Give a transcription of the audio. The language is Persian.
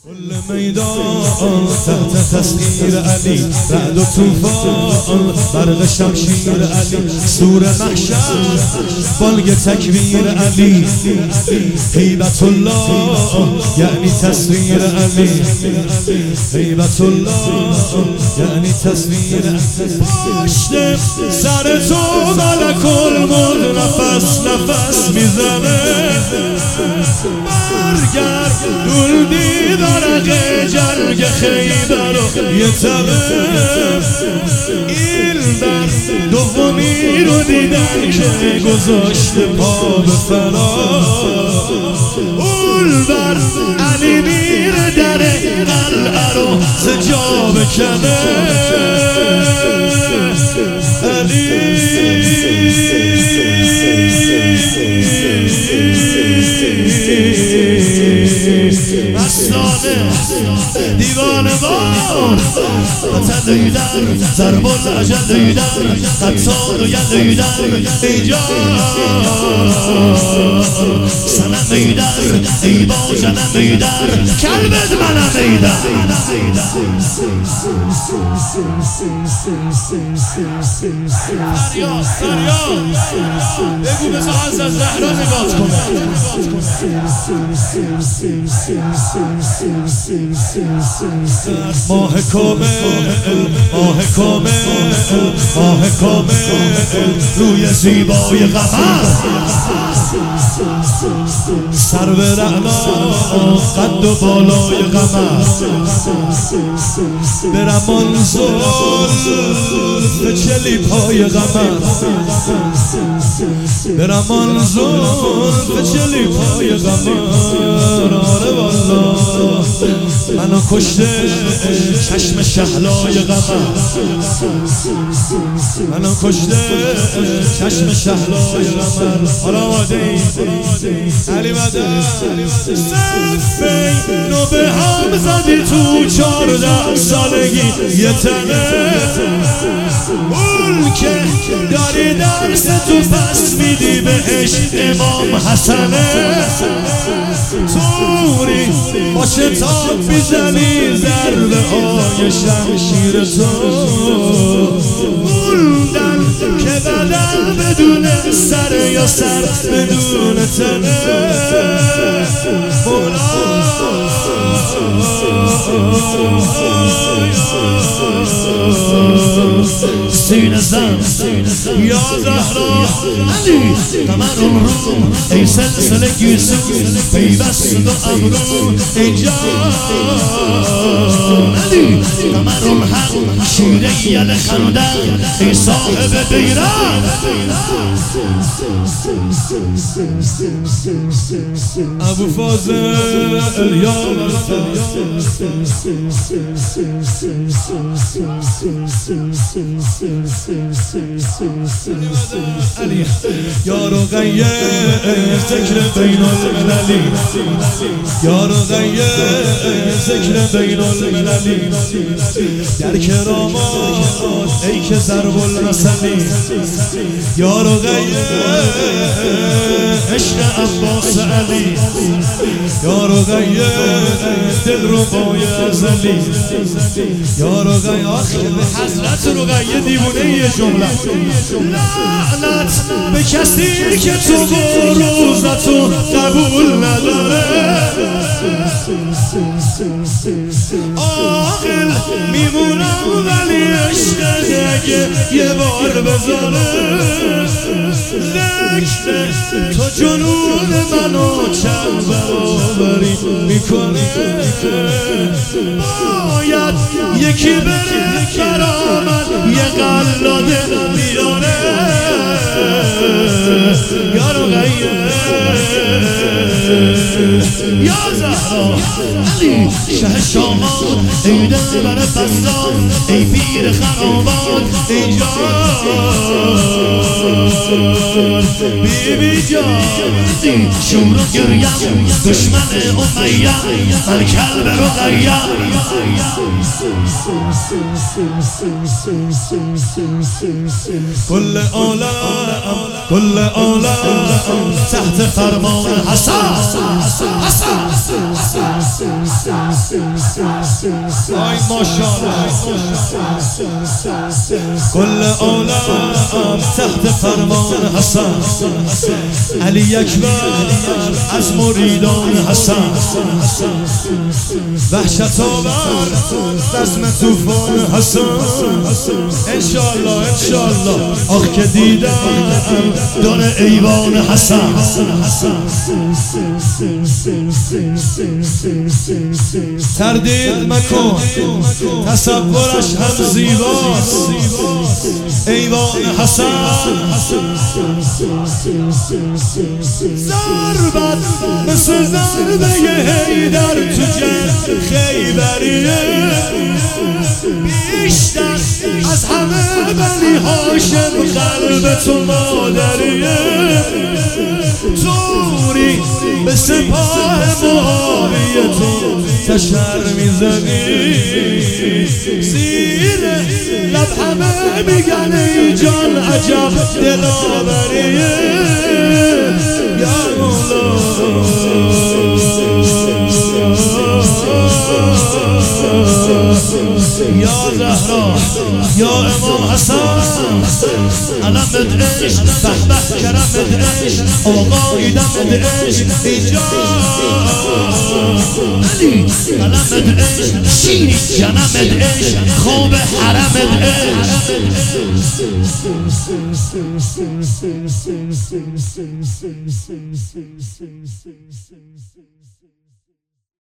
کل میدان تحت تسخیر علی، رعد و طوفان برق شمشیر علی، سور محشر بالگ تکبیر علی، هیبت الله یعنی تصویر علی، هیبت الله یعنی تصویر علی. پشت سر تو ملک الموت نفس نفس میزنه، برگرد دول دیدارق جنگ خیبر و یه طبع این در دومی رو دیدن که گذاشت پا به فرار. اول بر علی میره در قلعه رو زجا بکنه، علی مستانه دیوان بار وطن لیدر ضرب العجل لیدر قطار و ید لیدر اینجا سنم لیدر ای با جنم لیدر کلبت منم لیدر. بگو بزا از زهرا نگاه کنه. ماه کامل ماه کامل ماه کامل روی زیبای قمر، سر به رعنا قد و بالای قمر، برمان زلف چلی پای قمر، برمان زلف چلی پای قمر. آره والا منو کشته چشم شهلای قمر، منو کشته چشم شهلای قمر. حالا آماده ای علی مدد صفی نو به هم زدی تو 14 سالگی یه تنه، اون که داری درس تو پس میدی بهش امام حسنه، توری با شتاب میزنی ضربه های شمشیر تو، موندن که بدن بدون سر یا سر بدون تنه. سینه زن یا زهرا علی قمر روم ای سلسله گیسو پیوست و ابرو ای جان علی قمر الحق شیره یل خندن ای صاحب بیران. ابو فاضل یا علی یا رقیه ذکر بین المللی، یا رقیه ذکر بین المللی، در کرامات ای که ضرب المثلی، یا رقیه عشق عباس علی، یا رقیه دل رو بای ازلی، یا رقیه آخه به حضرت رقیه دیوونه یه جمله، لعنت به کسی که تو روزتو قبول نداره، عاقل میمونم ولی عشق اگه یه بار بزنه، ذکر تو جنون منو چند برابری میکنه، باید یکی بره برا من یه قلاده بیاره، یا رقیه یا زهرا علی شه شامات ای دلبر فسان ای پیر خرابات ای جان بی بی جان شور و گریم دشمن امیه من کلب رقیه. کل عالم عالم تحت فرمان حسن آی ماشاءالله کل عالم تحت فرمان حسن علی اکبر از مریدان حسن وحشت آور رزم طوفان حسن انشاءالله انشاءالله آخ که دیدم دور ایوان حسن تردید مکن تصورش هم زیباست ایوان حسن ضربت مثل ضربه حیدر تو جنگ خیبریه بیشتر از همه بنی هاشم قلب تو مادریه توری به سپاه معاویه تو تشر میزنی زیر لب همه میگن ای جان عجب دلاوریه یا مولا یا زهرا یا امام حسن علمت عشق بحبه کرمت عشق آقای دمت عشق اینجا علی علمت عشق شیری جنمت عشق خوب حرمت عشق